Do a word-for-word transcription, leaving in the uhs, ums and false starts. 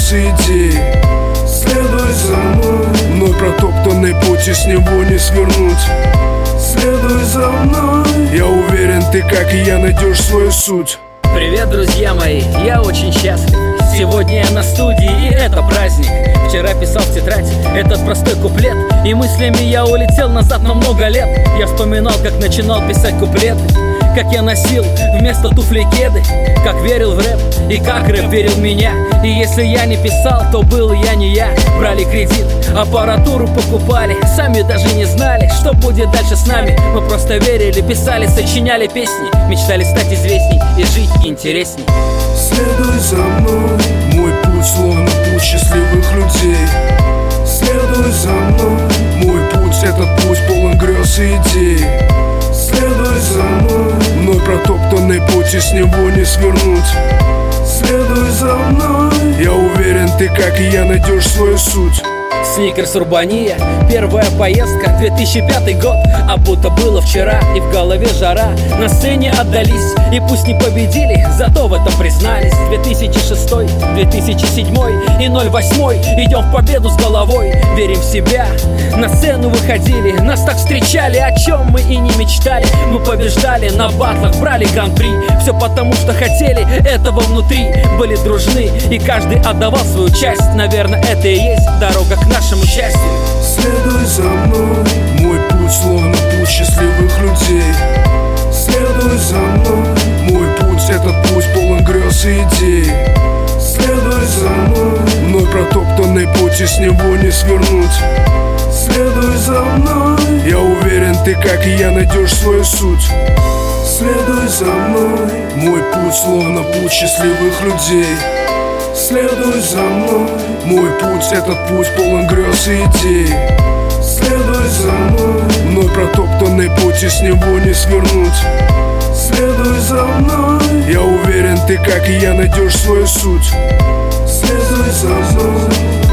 грез и идей. Следуй за мной, мной протоптанный путь, и с него не свернуть. Следуй за мной, я уверен, ты, как и я, найдешь свою суть. Привет, друзья мои, я очень счастлив. Сегодня я на студии, и это праздник. Вчера писал в тетрадь этот простой куплет, и мыслями я улетел назад на много лет. Я вспоминал, как начинал писать куплеты, как я носил вместо туфлей кеды, как верил в рэп и как рэп верил в меня. И если я не писал, то был я не я. Брали кредит, аппаратуру покупали, сами даже не знали, что будет дальше с нами. Мы просто верили, писали, сочиняли песни, мечтали стать известней и жить интересней. Следуй за мной, мой путь словно путь счастливых людей. Следуй за мной, мой путь, этот путь полон грез и идей. Следуй за мной, мной протоптанный путь, и с него не свернуть. Следуй за мной, я уверен, ты, как и я, найдешь свою суть. Сникерс Урбания, первая поездка, две тысячи пятый год, а будто было вчера, и в голове жара. На сцене отдались, и пусть не победили, зато в этом признались. Две тысячи шестой, две тысячи седьмой и ноль восьмой, идем в победу с головой, верим в себя. На сцену выходили, нас так встречали, о чем мы и не мечтали. Мы побеждали на батлах, брали гран-при, все потому, что хотели этого внутри. Были дружны, и каждый отдавал свою часть. Наверное, это и есть дорога к нашему счастью. Следуй за мной, мой путь словно путь счастливых людей. Следуй за мной, мой путь, этот путь полон грез и идей. Следуй за мной, мной протоптанный путь, и с него не свернуть. Следуй за мной, я уверен, ты, как и я, найдешь свою суть. Следуй за мной, мой путь словно путь счастливых людей. Следуй за мной, мой путь, этот путь полон грез и идей. Следуй за мной, мной протоптанный путь, и с него не свернуть. Следуй за мной, я уверен, ты, как и я, найдешь свою суть. Следуй за мной.